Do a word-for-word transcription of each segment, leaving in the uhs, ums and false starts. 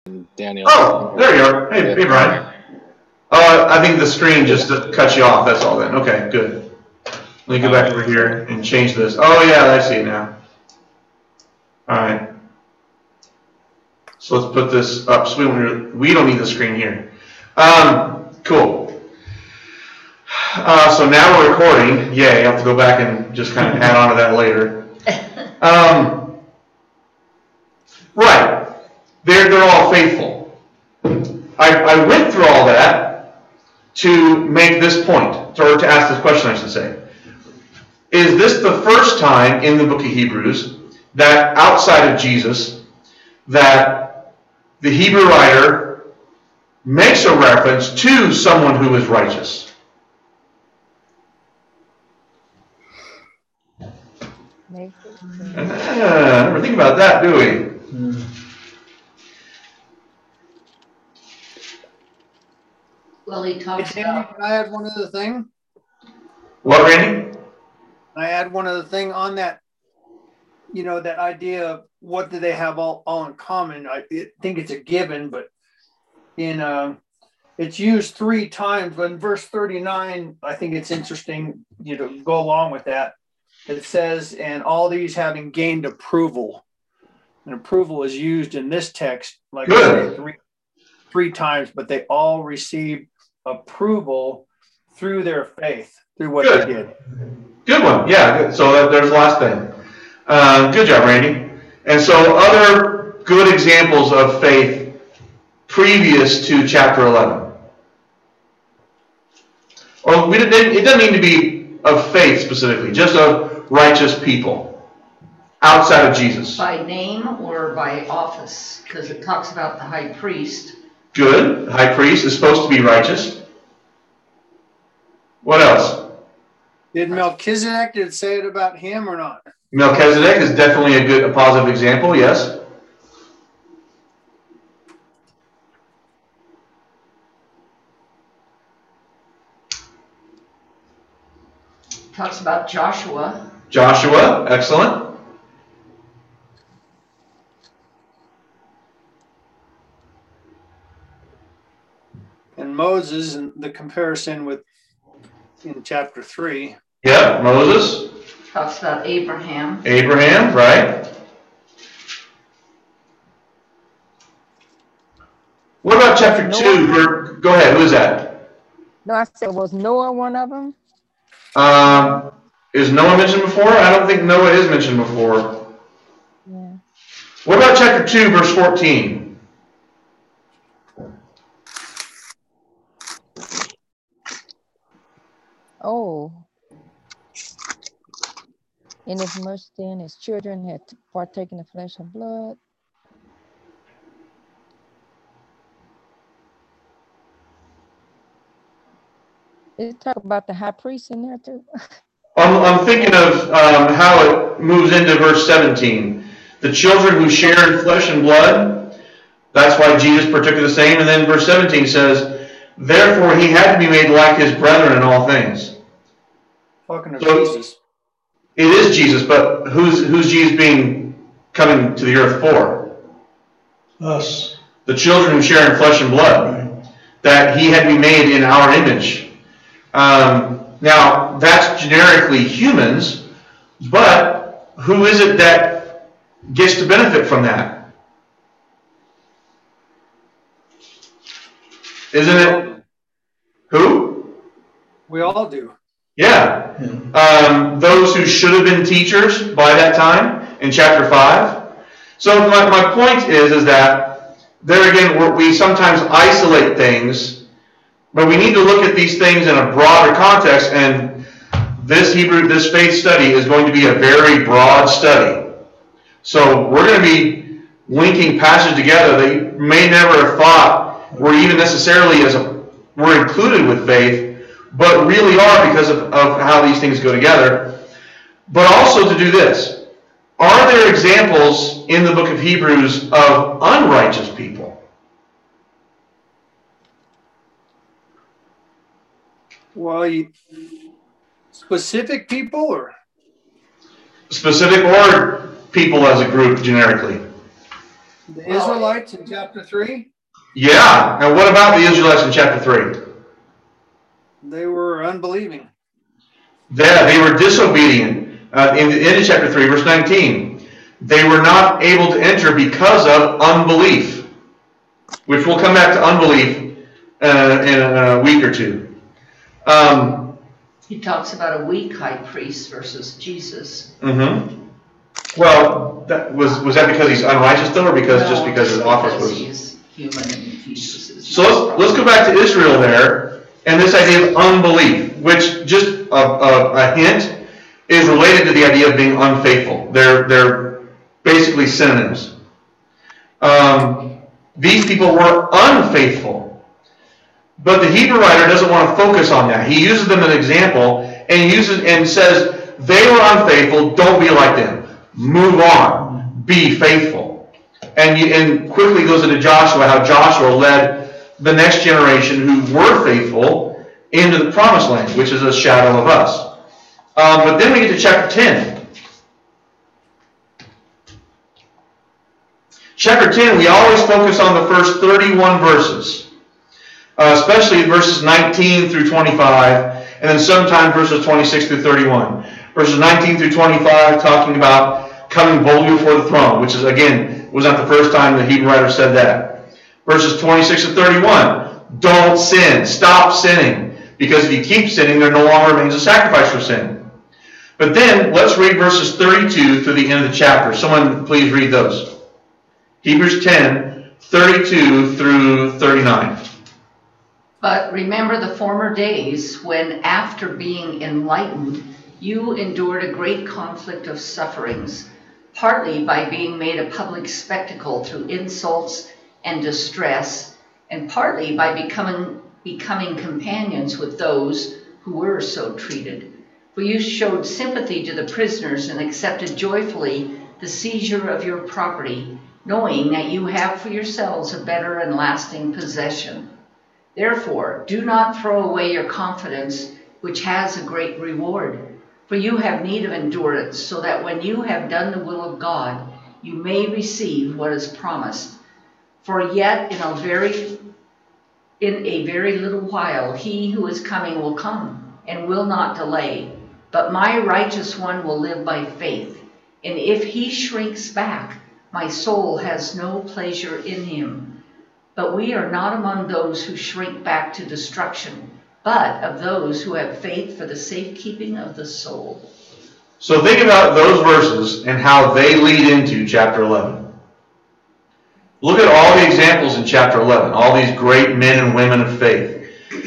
Daniel. Oh, there you are. Hey, hey, Brian. Uh, I think the screen just cut you off. That's all then. Okay, good. Let me go back over here and change this. Oh, yeah, I see it now. All right. So let's put this up. So we don't, we don't need the screen here. Um, cool. Uh, so now we're recording. Yay, I have to go back and just kind of add on to that later. Um, right. They're, they're all faithful. I, I went through all that to make this point, or to ask this question, I should say. Is this the first time in the book of Hebrews that outside of Jesus, that the Hebrew writer makes a reference to someone who is righteous? Uh, never think about that, do we? Hmm. Well, he talks hey, about... Can I add one other thing? What, Randy? I add one other thing on that, you know, that idea of what do they have all, all in common. I think it's a given, but in uh, it's used three times. But in verse thirty-nine, I think it's interesting, you know, go along with that. It says, and all these having gained approval. And approval is used in this text, like I say, three, three times, but they all received approval through their faith, through what Good. they did. Good one. Yeah, good. So that, there's the last thing. Uh, good job, Randy. And so other good examples of faith previous to chapter eleven. Or we didn't, it doesn't need to be of faith specifically, just of righteous people outside of Jesus. By name or by office? Because it talks about the high priest. Good. The high priest is supposed to be righteous. What else? Did Melchizedek, did it say it about him or not? Melchizedek is definitely a good, a positive example, yes. Talks about Joshua. Joshua, excellent. And Moses, and the comparison with in chapter three. Yep, Moses. Talks about Abraham. Abraham, right. What about chapter Noah? two? Where, go ahead, who is that? No, I said, was Noah one of them? Um, is Noah mentioned before? I don't think Noah is mentioned before. Yeah. What about chapter two, verse fourteen? Oh. Inasmuch then his children had partaken of flesh and blood. Did it talk about the high priest in there too? I'm, I'm thinking of um, how it moves into verse seventeen. The children who share in flesh and blood, that's why Jesus partook of the same. And then verse seventeen says, therefore he had to be made like his brethren in all things. Talking of so, Jesus. It is Jesus, but who's who's Jesus being coming to the earth for? Us. The children who share in flesh and blood. Right. That he had to be made in our image. Um, now, that's generically humans, but who is it that gets to benefit from that? Isn't it? Who? We all do. Yeah. Um, those who should have been teachers by that time in chapter five. So my, my point is, is that there again, we're, we sometimes isolate things, but we need to look at these things in a broader context, and this Hebrew, this faith study is going to be a very broad study. So we're going to be linking passages together that you may never have thought were even necessarily as a, were included with faith, but really are because of, of how these things go together. But also to do this, are there examples in the book of Hebrews of unrighteous people? Well, you, specific people or? Specific or people as a group generically? The Well, Israelites in chapter three, Yeah, and what about the Israelites in chapter three? they were unbelieving. Yeah, they were disobedient. Uh, in the end of chapter three, verse nineteen, they were not able to enter because of unbelief, which we'll come back to unbelief uh, in a week or two. Um, he talks about a weak high priest versus Jesus. mm-hmm. Well, that was was that because he's unrighteous though, or because just because his office because was? he's human and Jesus is. So let's let's go back to Israel there, and this idea of unbelief, which just a, a, a hint is related to the idea of being unfaithful. They're they're basically synonyms. Um, these people were unfaithful, but the Hebrew writer doesn't want to focus on that. He uses them as an example, and he uses and says they were unfaithful. Don't be like them. Move on. Be faithful. And you, and quickly goes into Joshua, how Joshua led the next generation who were faithful into the promised land, which is a shadow of us. Um, but then we get to chapter ten. Chapter ten, we always focus on the first thirty-one verses, uh, especially verses nineteen through twenty-five, and then sometimes verses twenty-six through thirty-one. Verses nineteen through twenty-five talking about coming boldly before the throne, which is, again, was not the first time the Hebrew writer said that. Verses twenty-six to thirty-one, don't sin, stop sinning, because if you keep sinning, there no longer remains a sacrifice for sin. But then, let's read verses thirty-two through the end of the chapter. Someone please read those. Hebrews ten, thirty-two through thirty-nine. But remember the former days when, after being enlightened, you endured a great conflict of sufferings, partly by being made a public spectacle through insults and distress, and partly by becoming, becoming companions with those who were so treated. For you showed sympathy to the prisoners and accepted joyfully the seizure of your property, knowing that you have for yourselves a better and lasting possession. Therefore, do not throw away your confidence, which has a great reward. For you have need of endurance, so that when you have done the will of God, you may receive what is promised. For yet in a very, in a very little while, he who is coming will come, and will not delay. But my righteous one will live by faith, and if he shrinks back, my soul has no pleasure in him. But we are not among those who shrink back to destruction, but of those who have faith for the safekeeping of the soul. So think about those verses and how they lead into chapter eleven. Look at all the examples in chapter eleven, all these great men and women of faith.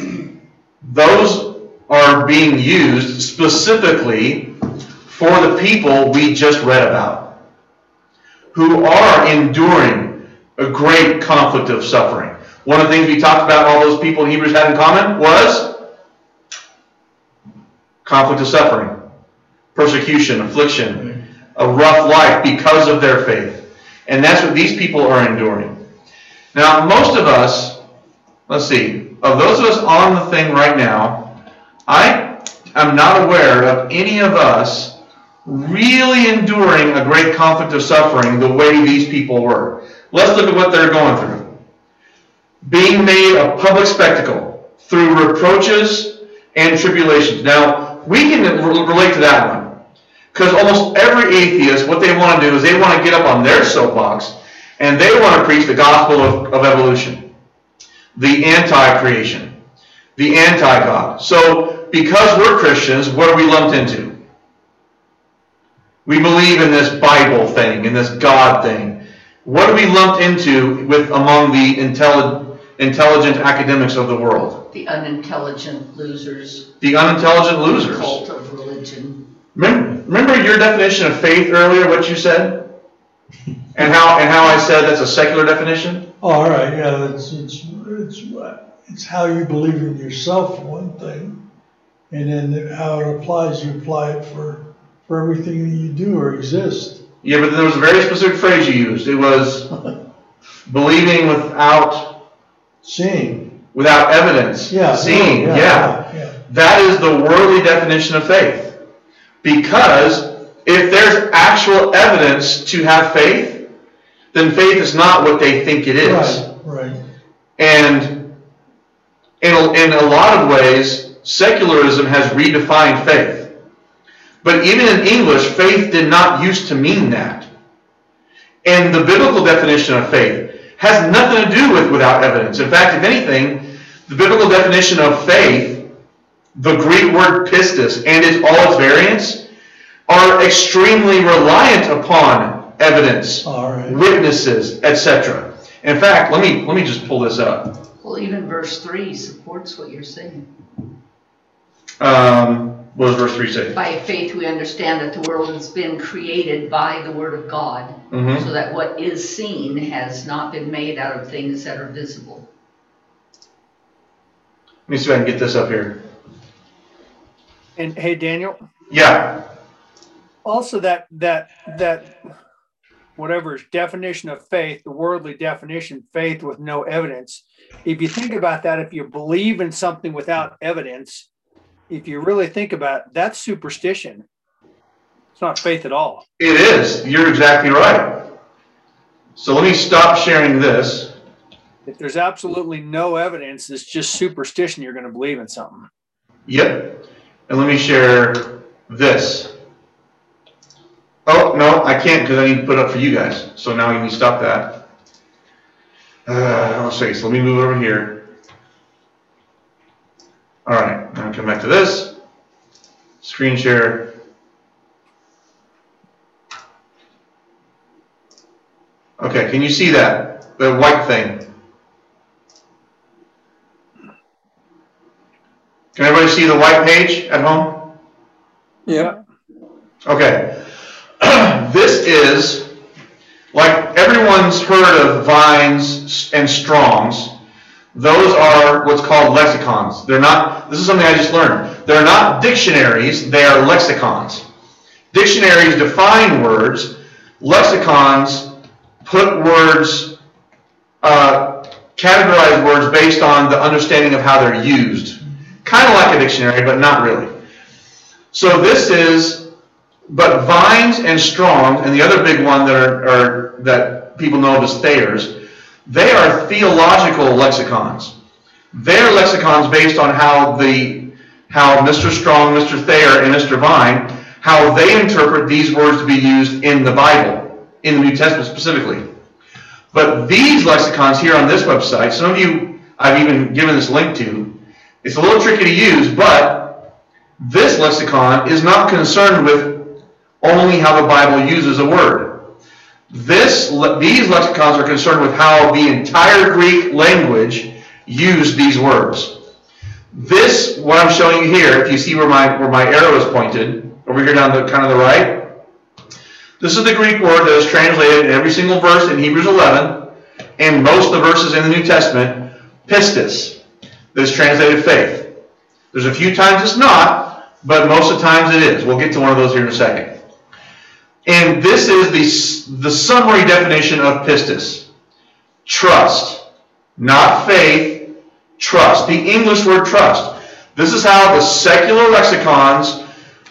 Those are being used specifically for the people we just read about, who are enduring a great conflict of suffering. One of the things we talked about all those people in Hebrews had in common was conflict of suffering, persecution, affliction, a rough life because of their faith. And that's what these people are enduring. Now, most of us, let's see, of those of us on the thing right now, I am not aware of any of us really enduring a great conflict of suffering the way these people were. Let's look at what they're going through. Being made a public spectacle through reproaches and tribulations. Now, we can relate to that one. Because almost every atheist, what they want to do is they want to get up on their soapbox and they want to preach the gospel of, of evolution. The anti-creation. The anti-God. So, because we're Christians, what are we lumped into? We believe in this Bible thing, in this God thing. What are we lumped into with among the intelligent intelligent academics of the world? The unintelligent losers. The unintelligent losers. Cult of religion. Remember, remember your definition of faith earlier, what you said? And how and how I said that's a secular definition? Oh, all right, yeah, it's, it's, it's, it's how you believe in yourself, for one thing, and then how it applies, you apply it for, for everything that you do or exist. Yeah, but there was a very specific phrase you used. It was believing without Seeing. Without evidence. Yeah. Seeing. Yeah, Yeah. yeah, yeah. That is the worldly definition of faith. Because if there's actual evidence to have faith, then faith is not what they think it is. Right, right. And in a, in a lot of ways, secularism has redefined faith. But even in English, faith did not used to mean that. And the biblical definition of faith has nothing to do with without evidence. In fact, if anything, the biblical definition of faith, the Greek word pistis and its, all its variants, are extremely reliant upon evidence, All right. witnesses, et cetera. In fact, let me let me just pull this up. Well, even verse three supports what you're saying. Um, what does verse three say? By faith we understand that the world has been created by the word of God, Mm-hmm. so that what is seen has not been made out of things that are visible. Let me see if I can get this up here. And hey, Daniel, Yeah. also that that that whatever is definition of faith, the worldly definition, faith with no evidence. If you think about that, if you believe in something without evidence, if you really think about it, that's superstition. It's not faith at all. It is. You're exactly right. So let me stop sharing this. If there's absolutely no evidence, it's just superstition. You're going to believe in something. Yep. And let me share this. Oh, no, I can't because I need to put it up for you guys. So now you need to stop that. Uh, let's see. So let me move over here. All right. Now come back to this. Screen share. Okay, can you see that? The white thing. Can everybody see the white page at home? Yeah. Okay. This is, like everyone's heard of Vines and Strongs, those are what's called lexicons. They're not, this is something I just learned. They're not dictionaries, they are lexicons. Dictionaries define words, lexicons put words, uh, categorize words based on the understanding of how they're used. Kind of like a dictionary, but not really. So this is, but Vines and Strongs, and the other big one that are, are that people know as Thayer's, they are theological lexicons. They're lexicons based on how the how Mister Strong, Mister Thayer, and Mister Vine, how they interpret these words to be used in the Bible, in the New Testament specifically. But these lexicons here on this website, some of you I've even given this link to, it's a little tricky to use, but this lexicon is not concerned with only how the Bible uses a word. This, these lexicons are concerned with how the entire Greek language used these words. This, what I'm showing you here, if you see where my where my arrow is pointed, over here down the kind of the right, this is the Greek word that is translated in every single verse in Hebrews eleven, and most of the verses in the New Testament, pistis, that is translated faith. There's a few times it's not, but most of the times it is. We'll get to one of those here in a second. And this is the, the summary definition of pistis. Trust. Not faith, trust. The English word trust. This is how the secular lexicons,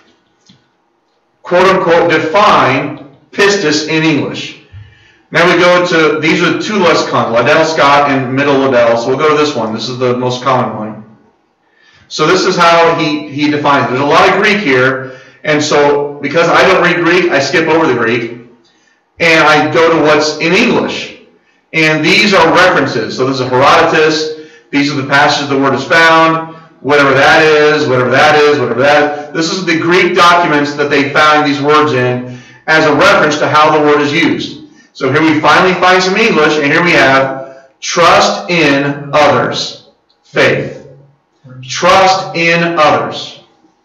quote unquote, define pistis in English. Now we go to, these are two lexicons, Liddell Scott and Middle Liddell. So we'll go to this one. This is the most common one. So this is how he, he defines it. There's a lot of Greek here. And so, because I don't read Greek, I skip over the Greek, and I go to what's in English. And these are references. So this is Herodotus, these are the passages the word is found, whatever that is, whatever that is, whatever that is. This is the Greek documents that they found these words in as a reference to how the word is used. So here we finally find some English, and here we have trust in others, faith. Trust in others.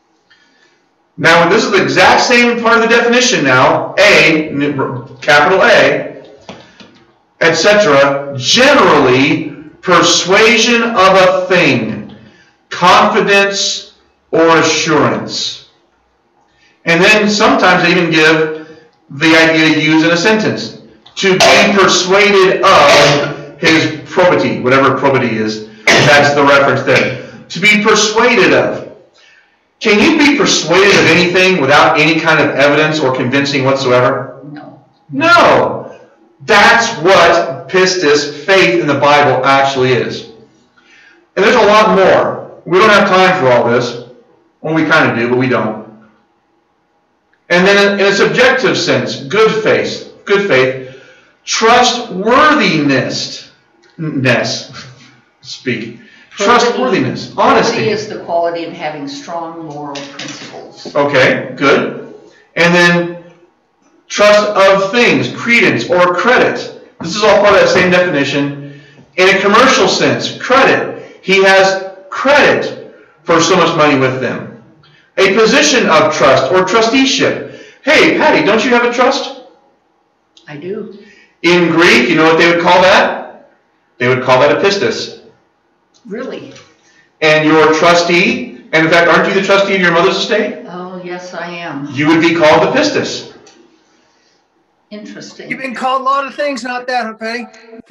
Now, this is the exact same part of the definition now, A, capital A, et cetera, generally, persuasion of a thing, confidence or assurance. And then sometimes they even give the idea to use in a sentence, to be persuaded of his probity, whatever probity is, that's the reference there. To be persuaded of. Can you be persuaded of anything without any kind of evidence or convincing whatsoever? No. No. That's what pistis, faith in the Bible, actually is. And there's a lot more. We don't have time for all this. Well, we kind of do, but we don't. And then in a subjective sense, good faith, good faith, trustworthiness, ness, speak, trustworthiness, honesty. Probity is the quality of having strong moral principles. Okay, good. And then trust of things, credence or credit. This is all part of that same definition. In a commercial sense, credit. He has credit for so much money with them. A position of trust or trusteeship. Hey, Patty, don't you have a trust? I do. In Greek, you know what they would call that? They would call that a pistis. Really? And your trustee, and in fact, aren't you the trustee of your mother's estate? Oh, yes, I am. You would be called the pistis. Interesting. You've been called a lot of things, not that, huh, Patty?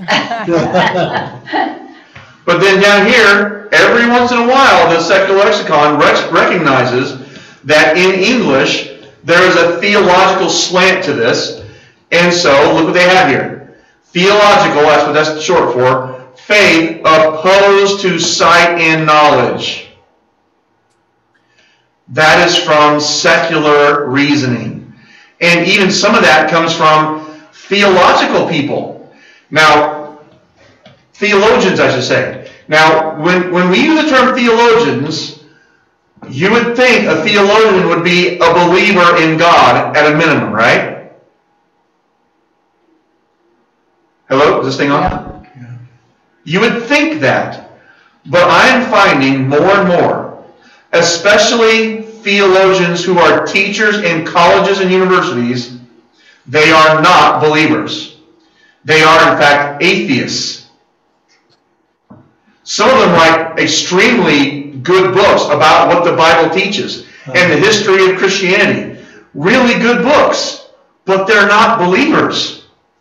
But then down here, every once in a while, the secular lexicon rec- recognizes that in English, there is a theological slant to this. And so, look what they have here. Theological, that's what that's short for. Faith opposed to sight and knowledge. That is from secular reasoning. And even some of that comes from theological people. Now, theologians, I should say. Now, when, when we use the term theologians, you would think a theologian would be a believer in God at a minimum, right? Hello? Is this thing on? Yeah. Yeah. You would think that. But I'm finding more and more, especially theologians who are teachers in colleges and universities, they are not believers. They are, in fact, atheists. Some of them write extremely good books about what the Bible teaches and the history of Christianity. Really good books, but they're not believers.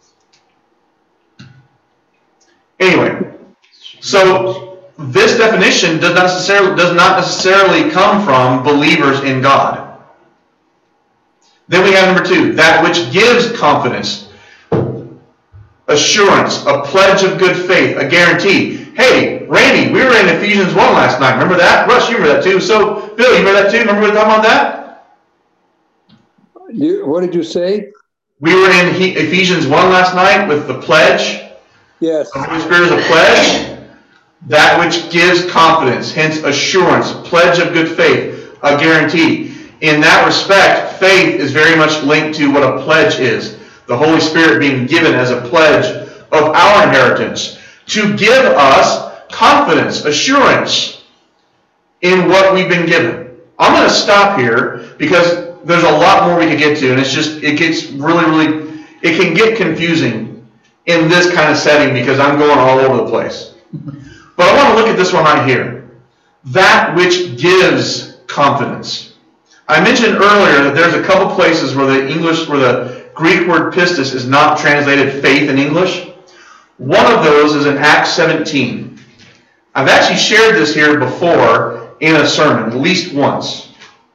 Anyway, so this definition does not necessarily, does not necessarily come from believers in God. Then we have number two, that which gives confidence, assurance, a pledge of good faith, a guarantee. Hey, Randy, we were in Ephesians one last night. Remember that? Russ, you remember that too. So, Bill, you remember that too? Remember we were talking about that? You, what did you say? We were in he, Ephesians one last night with the pledge. Yes. The Holy Spirit is a pledge. That which gives confidence, hence assurance, pledge of good faith, a guarantee. In that respect, faith is very much linked to what a pledge is. The Holy Spirit being given as a pledge of our inheritance to give us confidence, assurance in what we've been given. I'm going to stop here because there's a lot more we could get to, and it's just, it gets really, really, it can get confusing in this kind of setting because I'm going all over the place. But I want to look at this one right here. That which gives confidence. I mentioned earlier that there's a couple places where the English, where the Greek word pistis is not translated faith in English. One of those is in Acts seventeen. I've actually shared this here before in a sermon, at least once.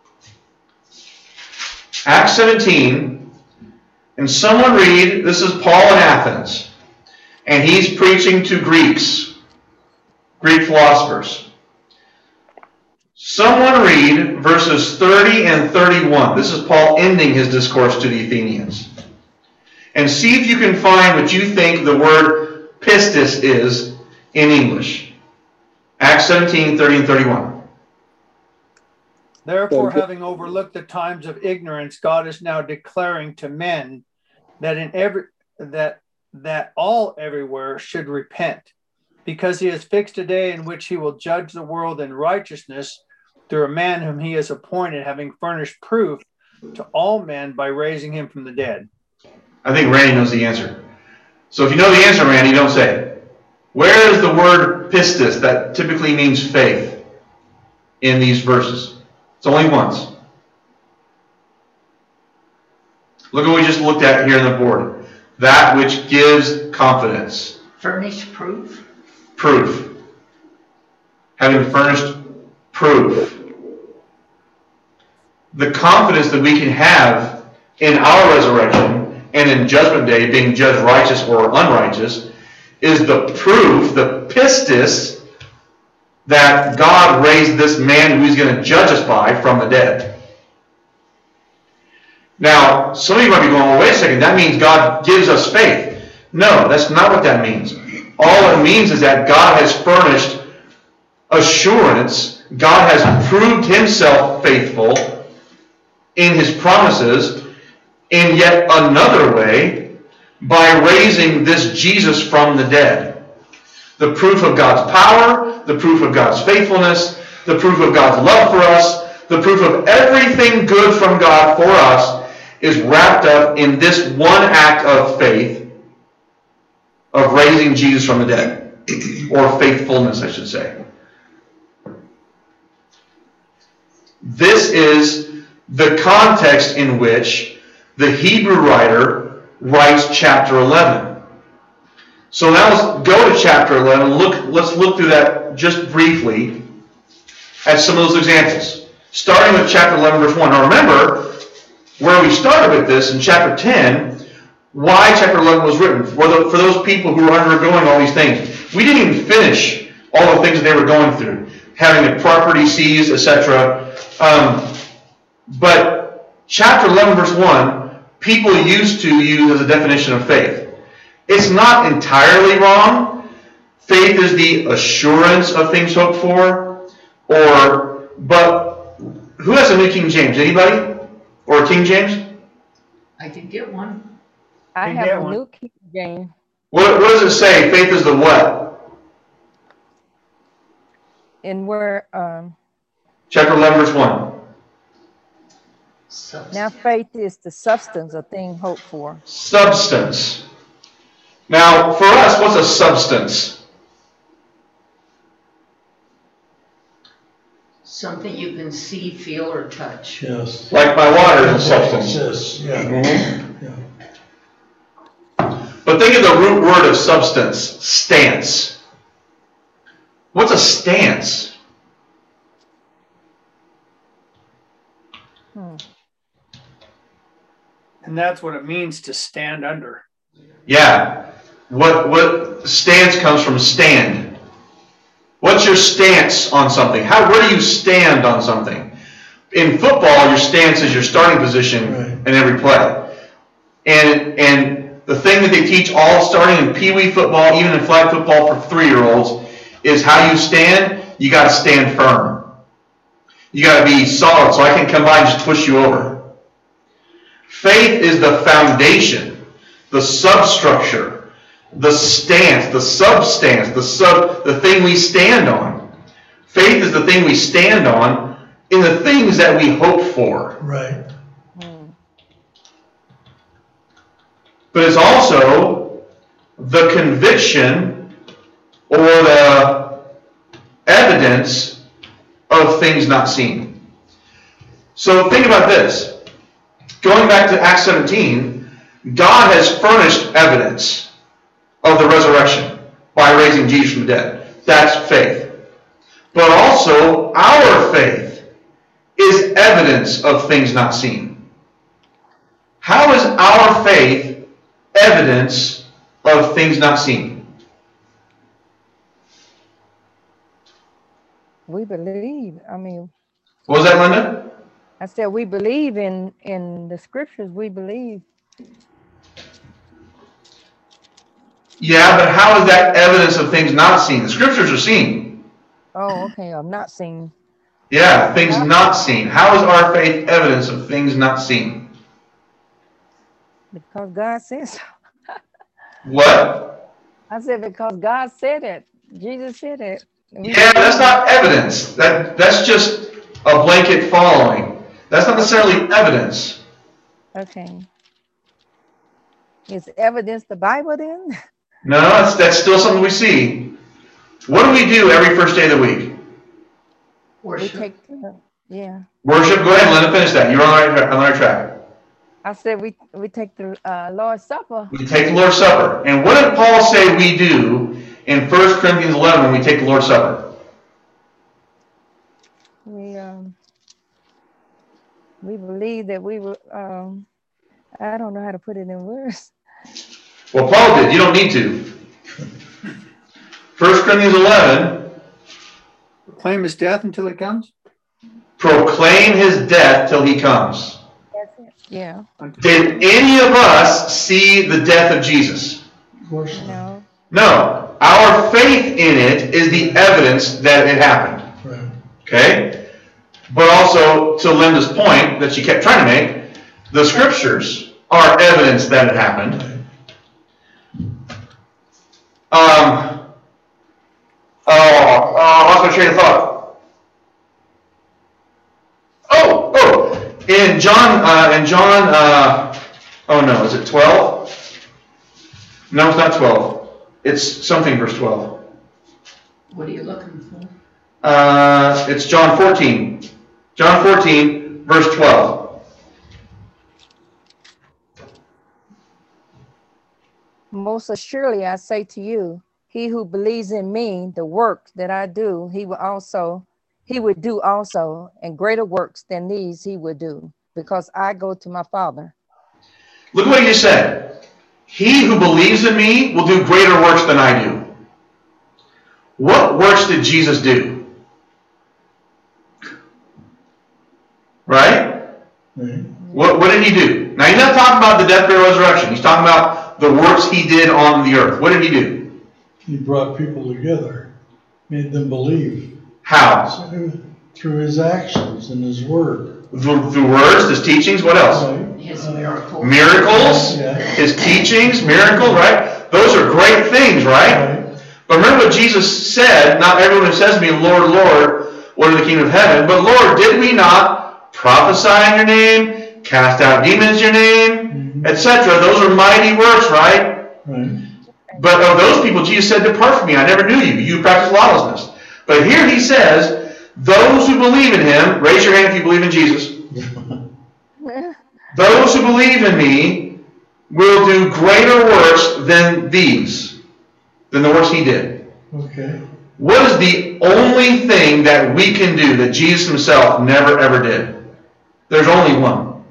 Acts seventeen, and someone read, this is Paul in Athens, and he's preaching to Greeks, Greek philosophers. Someone read verses thirty and thirty-one. This is Paul ending his discourse to the Athenians. And see if you can find what you think the word pistis is in English. Acts seventeen, thirty and thirty-one. Therefore, having overlooked the times of ignorance, God is now declaring to men that in every that that all everywhere should repent, because he has fixed a day in which he will judge the world in righteousness through a man whom he has appointed, having furnished proof to all men by raising him from the dead. I think Randy knows the answer. So if you know the answer, Randy, don't say it. Where is the word pistis that typically means faith in these verses? It's only once. Look at what we just looked at here on the board. That which gives confidence. Furnish proof. Proof. Having furnished proof. The confidence that we can have in our resurrection and in judgment day being judged righteous or unrighteous, is the proof, the pistis, that God raised this man who he's going to judge us by from the dead. Now, some of you might be going, well, wait a second, that means God gives us faith. No, that's not what that means. All it means is that God has furnished assurance. God has proved himself faithful in his promises in yet another way by raising this Jesus from the dead. The proof of God's power, the proof of God's faithfulness, the proof of God's love for us, the proof of everything good from God for us is wrapped up in this one act of faith of raising Jesus from the dead, or faithfulness, I should say. This is the context in which the Hebrew writer writes chapter eleven. So now let's go to chapter eleven. Look, let's look through that just briefly at some of those examples. Starting with chapter eleven, verse one. Now remember, where we started with this in chapter ten, why chapter eleven was written. For, the, for those people who were undergoing all these things. We didn't even finish all the things that they were going through. Having the property seized, et cetera. Um, but chapter eleven, verse one, people used to use as a definition of faith. It's not entirely wrong. Faith is the assurance of things hoped for. Or, but who has a New King James? Anybody? Or a King James? I did get one. I Can have get a one. New King James. What, what does it say? Faith is the what? And where um Chapter eleven, verse one. Substance. now faith is the substance of thing hoped for. Substance. Now, for us, what's a substance? Something you can see, feel, or touch. Yes. Like my water is a substance. Yes, yeah. Mhm. Yeah. But think of the root word of substance, stance. What's a stance? Hmm. And that's what it means to stand under. Yeah. What what stance comes from stand. What's your stance on something? How where do you stand on something? In football, your stance is your starting position Right. in every play. And and the thing that they teach all starting in Pee Wee football, even in flag football for three-year-olds, is how you stand. You got to stand firm. You got to be solid, so I can come by and just push you over. Faith is the foundation, the substructure, the stance, the substance, the sub, the thing we stand on. Faith is the thing we stand on in the things that we hope for. Right. Hmm. But it's also the conviction or the evidence of things not seen. So think about this. Going back to Acts seventeen, God has furnished evidence of the resurrection by raising Jesus from the dead. That's faith. But also, our faith is evidence of things not seen. How is our faith evidence of things not seen? We believe. I mean, What was that, Linda? I said we believe in in the scriptures. We believe. Yeah, but how is that evidence of things not seen? The scriptures are seen. Oh, okay. I'm not saying. Yeah, things Yeah. not seen. How is our faith evidence of things not seen? Because God says so. What? I said because God said it. Jesus said it. We Yeah, that's believe. not evidence. That that's just a blanket following. That's not necessarily evidence. Okay. Is evidence the Bible then? No, that's that's still something we see. What do we do every first day of the week? We Worship. take. The, yeah. Worship. Go ahead, Linda. Finish that. You're on the right, on the right track. I said we we take the uh, Lord's Supper. We take the Lord's Supper. And what did Paul say we do in First Corinthians eleven when we take the Lord's Supper? We um we believe that we will um I don't know how to put it in words. Well, Paul did. You don't need to. First Corinthians eleven, Proclaim his death until he comes? proclaim his death till he comes. That's it. Yeah. Did any of us see the death of Jesus? Of course not. No. No. Our faith in it is the evidence that it happened. Right. Okay? But also, to Linda's point that she kept trying to make, the scriptures are evidence that it happened. Um, oh, oh, I lost my train of thought. Oh, oh, in John, uh, in John, uh, oh no, is it twelve? No, it's not twelve. It's something verse twelve. What are you looking for? Uh, it's John fourteen. John fourteen, verse twelve. Most assuredly, I say to you, he who believes in me, the work that I do, he will also, he would do also, and greater works than these he would do, because I go to my Father. Look what he just said. He who believes in me will do greater works than I do. What works did Jesus do? Right? Right. What, what did he do? Now, he's not talking about the death, burial, resurrection. He's talking about the works he did on the earth. What did he do? He brought people together, made them believe. How? So, through his actions and his word. Through, through words, his teachings, what else? Right. His Uh, miracles. Miracles, Yeah. his teachings, miracles, right? Those are great things, right? Right. But remember what Jesus said, not everyone who says to me, Lord, Lord, will enter the kingdom of heaven. But Lord, did we not prophesy in your name, cast out demons in your name, Mhm. et cetera? Those are mighty works, right? Right. But of those people, Jesus said, depart from me, I never knew you. You practice lawlessness. But here he says, those who believe in him, raise your hand if you believe in Jesus. Those who believe in me will do greater works than these, than the works he did. Okay. What is the only thing that we can do that Jesus himself never ever did? There's only one.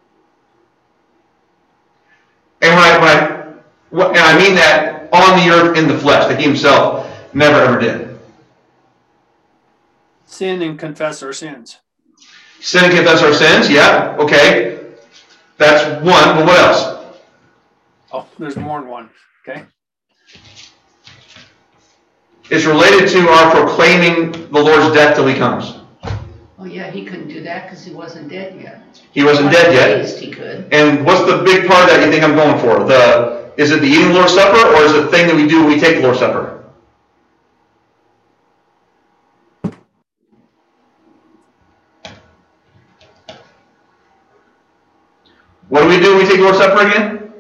And when I, when I, what- and I mean that on the earth in the flesh, that he himself never ever did. Sin and confess our sins. Sin and confess our sins, yeah, okay. That's one, but what else? Oh, there's more than one. Okay. It's related to our proclaiming the Lord's death till he comes. Oh yeah, he couldn't do that because he wasn't dead yet. He wasn't When dead yet. raised, he could. And what's the big part that you think I'm going for? The is it the eating the Lord's Supper, or is it the thing that we do when we take the Lord's Supper? What do we do when we take the Lord's Supper again?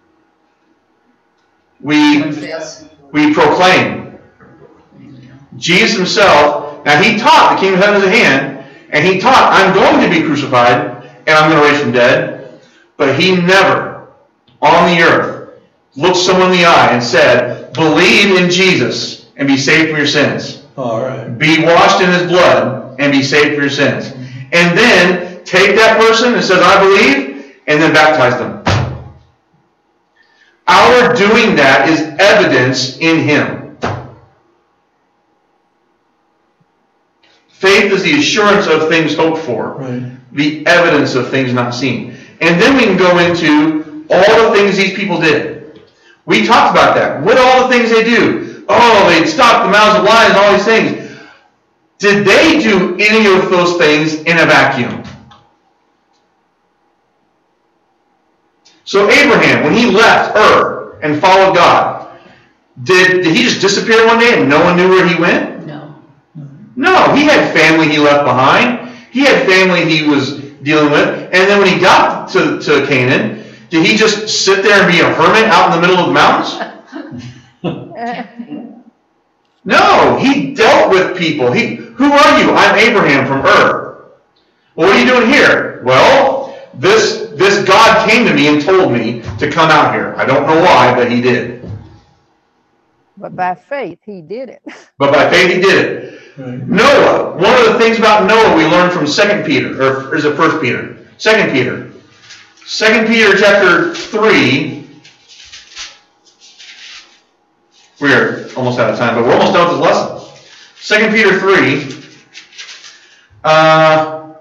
We Confess. we proclaim. Jesus himself, now he taught the kingdom of heaven is at hand, and he taught, I'm going to be crucified, and I'm going to raise from dead. But he never, on the earth, looked someone in the eye and said, believe in Jesus and be saved from your sins. All right. Be washed in his blood and be saved from your sins. And then take that person and says, I believe, and then baptize them. Our doing that is evidence in him. Faith is the assurance of things hoped for, Right. the evidence of things not seen. And then we can go into all the things these people did. We talked about that. What are all the things they do? Oh, they'd stop the mouths of lions, all these things. Did they do any of those things in a vacuum? So Abraham, when he left Ur and followed God, did, did he just disappear one day and no one knew where he went? No. No, he had family he left behind. He had family he was dealing with. And then when he got to, to Canaan, did he just sit there and be a hermit out in the middle of the mountains? No, he dealt with people. He, who are you? I'm Abraham from Ur. Well, what are you doing here? Well, this, this God came to me and told me to come out here. I don't know why, but he did. But by faith, he did it. But by faith he did it. Right. Noah. One of the things about Noah we learned from Second Peter, or is it First Peter? Second Peter. Second Peter chapter three. We're almost out of time, but we're almost done with this lesson. Second Peter three, uh,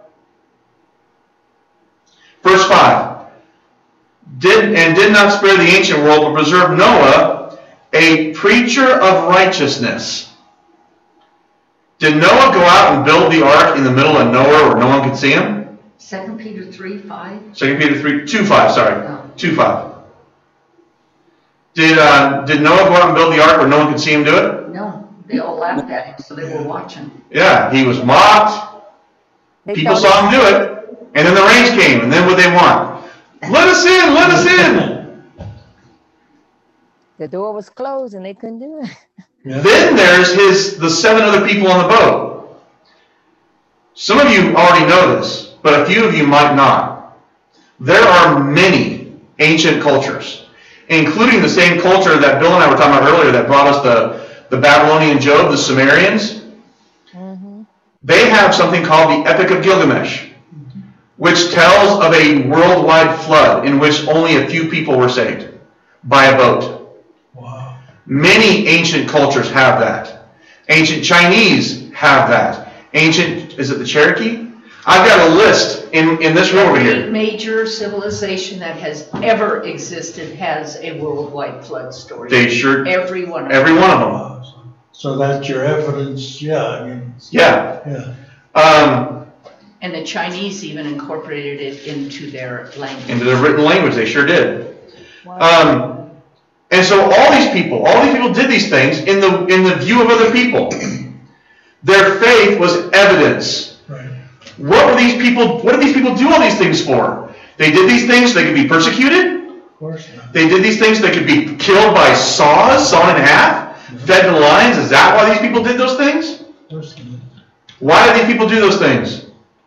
verse five. Did and did not spare the ancient world, but preserved Noah, a preacher of righteousness. Did Noah go out and build the ark in the middle of nowhere where no one could see him? Second Peter three, five? Second Peter three, two, five, sorry. Oh. two, five. Did, uh, did Noah go out and build the ark where no one could see him do it? No, they all laughed at him, so they were watching. Yeah, he was mocked. They People thought saw him do it. And then the rains came, and then what they want? Let us in, let us in. the door was closed and they couldn't do it. Yeah. Then there's his the seven other people on the boat. Some of you already know this, but a few of you might not. There are many ancient cultures, including the same culture that Bill and I were talking about earlier that brought us the, the Babylonian Job, the Sumerians. Mm-hmm. They have something called the Epic of Gilgamesh, which tells of a worldwide flood in which only a few people were saved by a boat. Wow. Many ancient cultures have that. Ancient Chinese have that. Ancient, is it the Cherokee? I've got a list in, in this room over Every here. major civilization that has ever existed has a worldwide flood story. They sure, Every one of every them. one of them. Wow. So that's your evidence, yeah, I mean, Yeah. yeah. Um, And the Chinese even incorporated it into their language. into the written language, they sure did. Wow. Um, and so all these people, all these people did these things in the in the view of other people. Their faith was evidence. Right. What were these people, what did these people do all these things for? They did these things so they could be persecuted. Of course not. They did these things so they could be killed by saws, sawn in half, fed to the lions. Is that why these people did those things? Of course not. Why did these people do those things?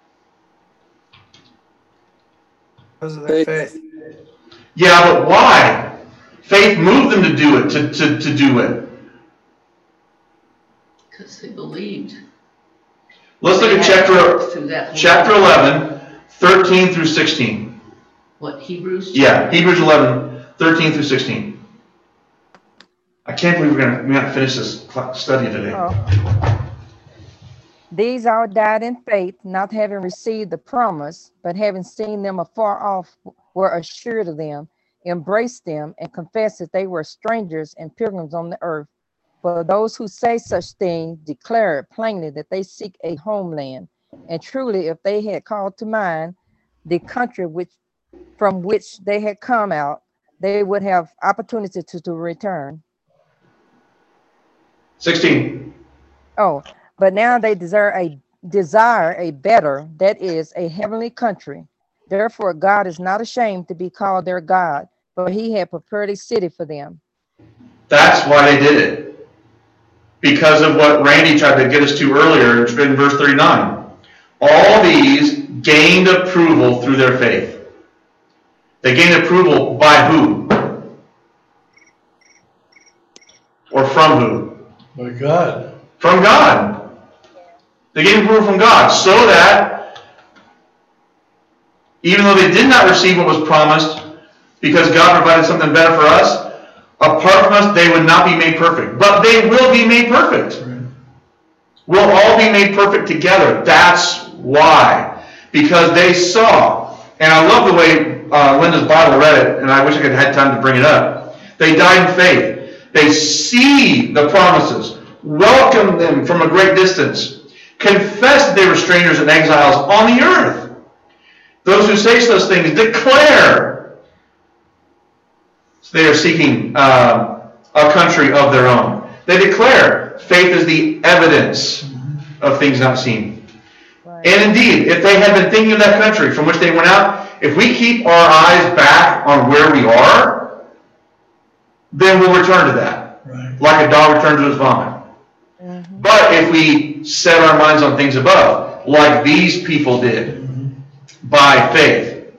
Because of their Faith. faith. Yeah, but why? Faith moved them to do it, to, to, to do it. Because they believed. Let's look They at had to chapter, work through that whole- chapter eleven, thirteen through sixteen. What, Hebrews? Yeah, Hebrews eleven, thirteen through sixteen. I can't believe we're gonna, we're gonna finish this cl- study today. Oh. These all died in faith, not having received the promise, but having seen them afar off, were assured of them, embraced them, and confessed that they were strangers and pilgrims on the earth. For those who say such things declare plainly that they seek a homeland. And truly, if they had called to mind the country which from which they had come out, they would have opportunity to, to return. sixteen. Oh, but now they desire a desire a better, that is, a heavenly country. Therefore, God is not ashamed to be called their God, for he had prepared a city for them. That's why they did it. Because of what Randy tried to get us to earlier in verse thirty-nine. All these gained approval through their faith. They gained approval by who? Or from who? By God. From God. They gained approval from God, so that even though they did not receive what was promised, because God provided something better for us, apart from us, they would not be made perfect. But they will be made perfect. Right. We'll all be made perfect together. That's why. Because they saw, and I love the way uh, Linda's Bible read it, and I wish I could have had time to bring it up. They died in faith. They see the promises, welcome them from a great distance, confess that they were strangers and exiles on the earth. Those who say such things declare they are seeking uh, a country of their own. They declare faith is the evidence of things not seen. Right. And indeed, if they had been thinking of that country from which they went out, if we keep our eyes back on where we are, then we'll return to that. Right. Like a dog returns to his vomit. Mm-hmm. But if we set our minds on things above, like these people did, Mm-hmm. by faith,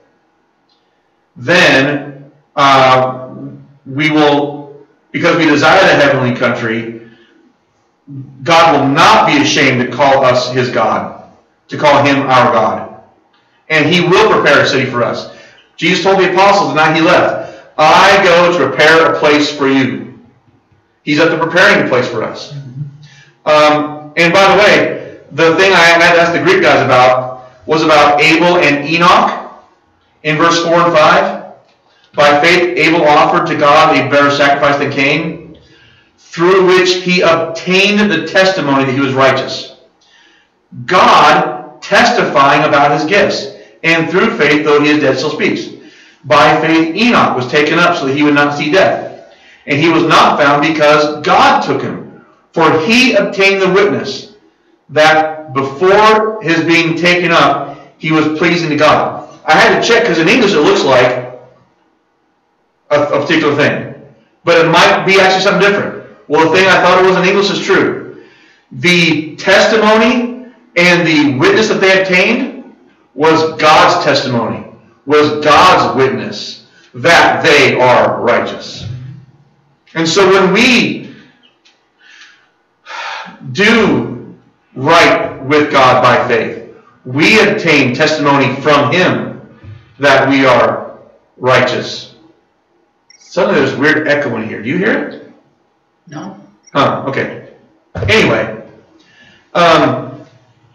then uh, we will, because we desire the heavenly country, God will not be ashamed to call us his God, to call him our God. And he will prepare a city for us. Jesus told the apostles the night he left, I go to prepare a place for you. He's at the preparing place for us. Um, and by the way, the thing I had to ask the Greek guys about was about Abel and Enoch in verse four and five. By faith, Abel offered to God a better sacrifice than Cain, through which he obtained the testimony that he was righteous. God testifying about his gifts, and through faith, though he is dead, still speaks. By faith, Enoch was taken up so that he would not see death. And he was not found because God took him. For he obtained the witness that before his being taken up, he was pleasing to God. I had to check because in English it looks like a, a particular thing. But it might be actually something different. Well, the thing I thought it was in English is true. The testimony and the witness that they obtained was God's testimony, was God's witness that they are righteous. And so when we do right with God by faith, we obtain testimony from him that we are righteous. Suddenly there's weird echo in here. Do you hear it? No. Huh, okay. Anyway. Um,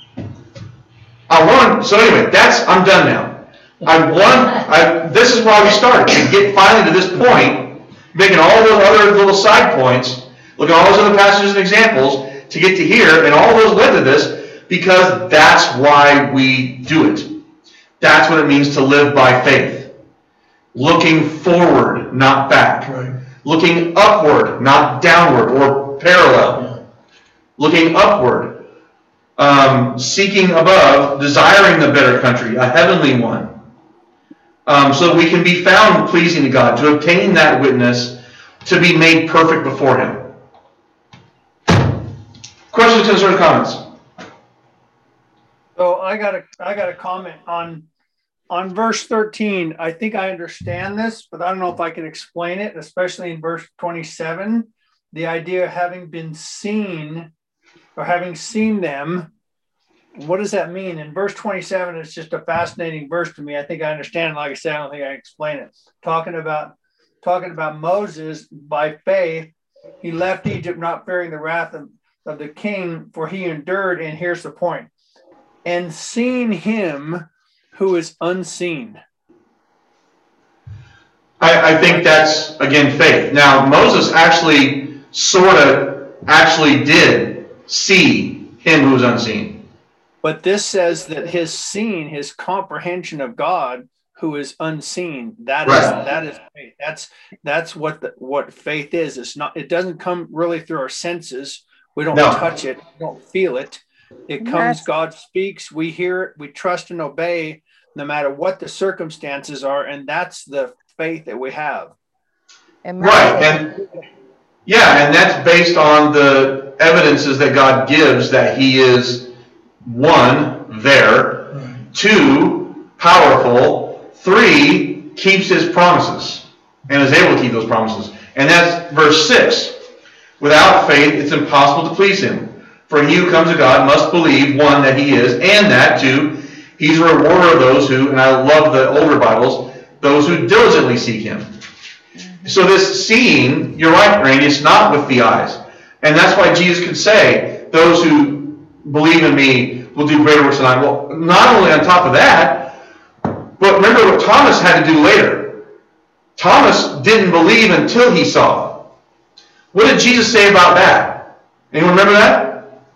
I want, so anyway, that's, I'm done now. I want, I, this is why we started, to get finally to this point, making all those other little side points, looking at all those other passages and examples, to get to here, and all those led to this, because that's why we do it. That's what it means to live by faith. Looking forward, not back. Right. Looking upward, not downward or parallel. Yeah. Looking upward. Um, seeking above, desiring the better country, a heavenly one. Um, so we can be found pleasing to God, to obtain that witness, to be made perfect before him. Questions, concerns, comments? So I got a I got a comment on on verse thirteen. I think I understand this, but I don't know if I can explain it, especially in verse twenty-seven. The idea of having been seen or having seen them. What does that mean? In verse twenty-seven, it's just a fascinating verse to me. I think I understand. Like I said, I don't think I can explain it. Talking about talking about Moses by faith, he left Egypt not fearing the wrath of, of the king, for he endured, and here's the point, and seen him who is unseen. I, I think that's, again, faith. Now, Moses actually sort of actually did see him who was unseen. But this says that his seeing, his comprehension of God who is unseen, that Right. is that is faith. That's that's what the, what faith is. It's not, it doesn't come really through our senses. We don't No. touch it, we don't feel it. It comes, Yes. God speaks, we hear it, we trust and obey no matter what the circumstances are, and that's the faith that we have. And Right, and yeah, and that's based on the evidences that God gives that he is, one, there, Right. two, powerful, three, keeps his promises and is able to keep those promises. And that's verse six. Without faith, it's impossible to please him. For he who comes to God must believe, one, that he is, and that, two, he's a rewarder of those who, and I love the older Bibles, those who diligently seek him. So this seeing, you're right, Randy, it's not with the eyes. And that's why Jesus could say, those who believe in me will do greater works than I. Well, not only on top of that, but remember what Thomas had to do later. Thomas didn't believe until he saw. What did Jesus say about that? Anyone remember that?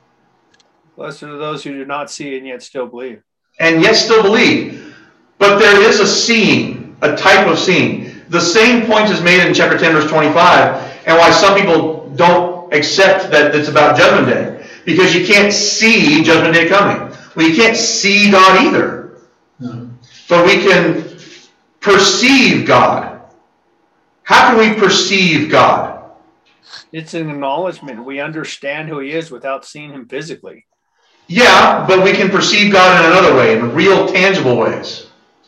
Blessed are those who do not see and yet still believe. And yet still believe. But there is a seeing, a type of seeing. The same point is made in chapter ten, verse twenty-five, and why some people don't accept that it's about Judgment Day. Because you can't see Judgment Day coming. Well, you can't see God either. No. But we can perceive God. How can we perceive God? It's an acknowledgement. We understand who he is without seeing him physically. Yeah, but we can perceive God in another way, in real, tangible ways.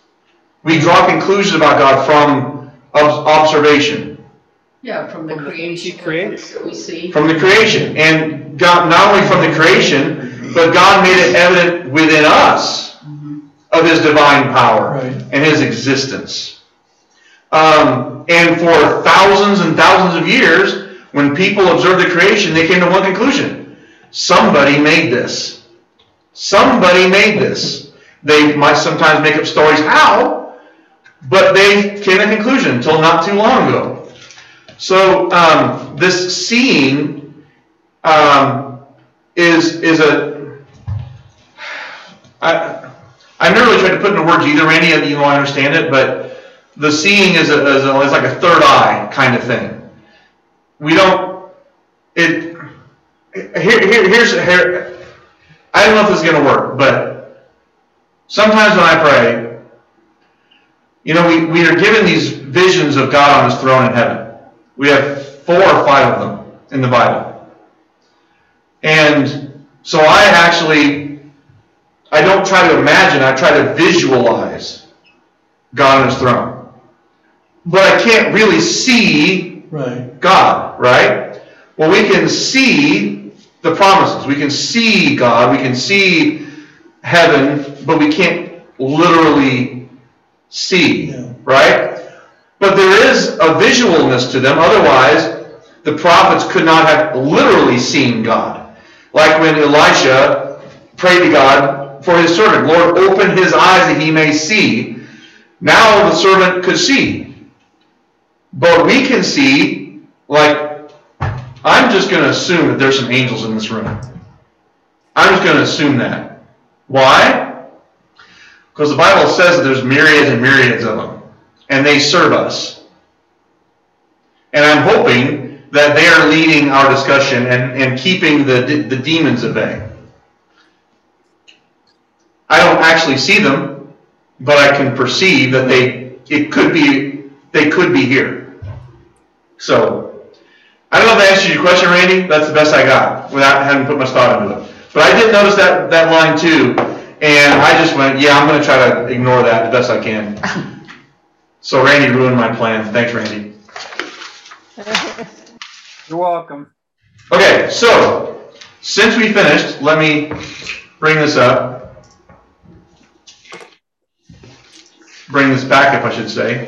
We draw conclusions about God from ob- observation. Yeah, from the From the things creation he created. of things that we see. From the creation. And God, not only from the creation, but God made it evident within us of his divine power Right. and his existence. Um, and for thousands and thousands of years, when people observed the creation, they came to one conclusion. Somebody made this. Somebody made this. They might sometimes make up stories how, but they came to a conclusion until not too long ago. So um, this seeing um, is is a I I've never really tried to put into words either, Randy, you know I understand it, but the seeing is a, is, a, is like a third eye kind of thing. We don't it here, here here's here I don't know if this is going to work, but sometimes when I pray, you know, we, we are given these visions of God on his throne in heaven. We have four or five of them in the Bible. And so I actually, I don't try to imagine, I try to visualize God on his throne. But I can't really see Right. God, right? Well, we can see the promises. We can see God. We can see heaven, but we can't literally see, Yeah. right? But there is a visualness to them. Otherwise, the prophets could not have literally seen God. Like when Elisha prayed to God for his servant, Lord, open his eyes that he may see. Now the servant could see. But we can see, like, I'm just going to assume that there's some angels in this room. I'm just going to assume that. Why? Because the Bible says that there's myriads and myriads of them. And they serve us. And I'm hoping that they are leading our discussion and, and keeping the, the demons at bay. I don't actually see them, but I can perceive that they it could be they could be here. So I don't know if I answered your question, Randy. That's the best I got without having put much thought into it. But I did notice that, that line too, and I just went, yeah, I'm going to try to ignore that the best I can. So Randy ruined my plan. Thanks, Randy. You're welcome. Okay, so since we finished, let me bring this up. Bring this back up, I should say.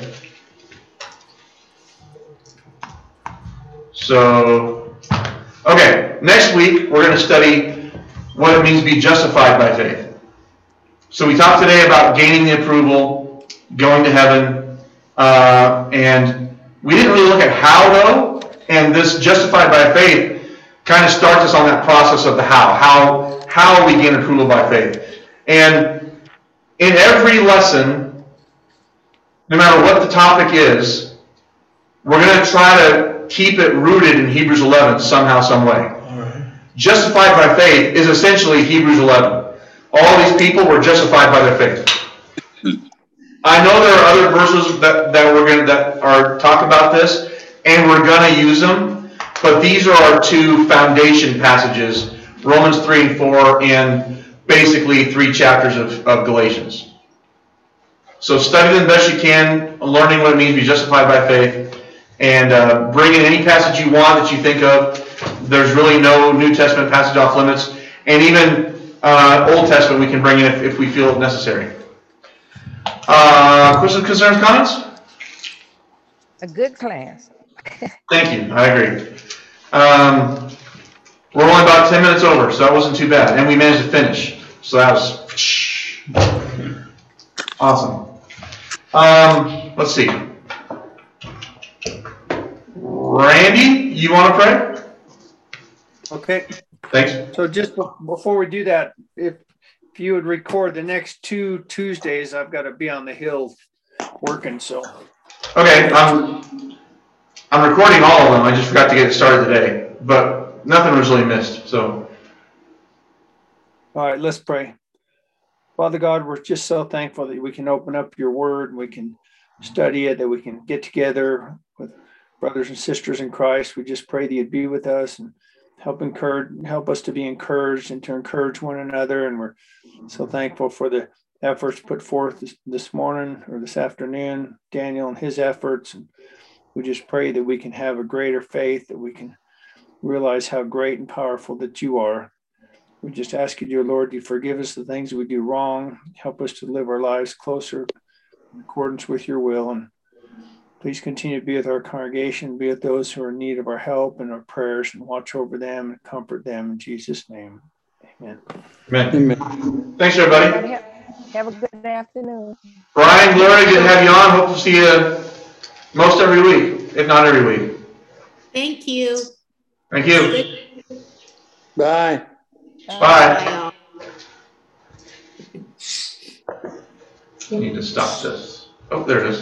So, okay, next week we're going to study what it means to be justified by faith. So we talked today about gaining the approval, going to heaven, uh, and we didn't really look at how though, and this justified by faith kind of starts us on that process of the how. How, how we gain approval by faith. And in every lesson, no matter what the topic is, we're going to try to keep it rooted in Hebrews eleven somehow, some way. All right. Justified by faith is essentially Hebrews eleven. All these people were justified by their faith. I know there are other verses that, that we're going to, that are talk about this, and we're going to use them, but these are our two foundation passages, Romans three and four, and basically three chapters of, of Galatians. So study them the best you can, learning what it means to be justified by faith. And uh, bring in any passage you want that you think of. There's really no New Testament passage off limits. And even uh, Old Testament we can bring in if, if we feel it necessary. Uh, questions, concerns, comments? A good class. Thank you. I agree. Um, we're only about ten minutes over, so that wasn't too bad. And we managed to finish. So that was awesome. Um, let's see. Randy, you want to pray? Okay. Thanks. So just be- before we do that, if if you would record the next two Tuesdays, I've got to be on the hill working. So Okay, I'm I'm recording all of them. I just forgot to get it started today, but nothing was really missed. So, all right, let's pray. Father God, we're just so thankful that we can open up your word and we can study it, that we can get together with brothers and sisters in Christ. We just pray that you'd be with us and help encourage, help us to be encouraged and to encourage one another. And we're so thankful for the efforts put forth this, this morning or this afternoon, Daniel and his efforts. And we just pray that we can have a greater faith, that we can realize how great and powerful that you are. We just ask you, dear Lord, you forgive us the things we do wrong. Help us to live our lives closer in accordance with your will. And please continue to be with our congregation, be with those who are in need of our help and our prayers, and watch over them and comfort them in Jesus' name. Amen. Amen. Amen. Thanks, everybody. Everybody have, have a good afternoon. Brian, Gloria, good to have you on. Hope to see you most every week, if not every week. Thank you. Thank you. Bye. Bye. Bye, all. I need to stop this. Oh, there it is.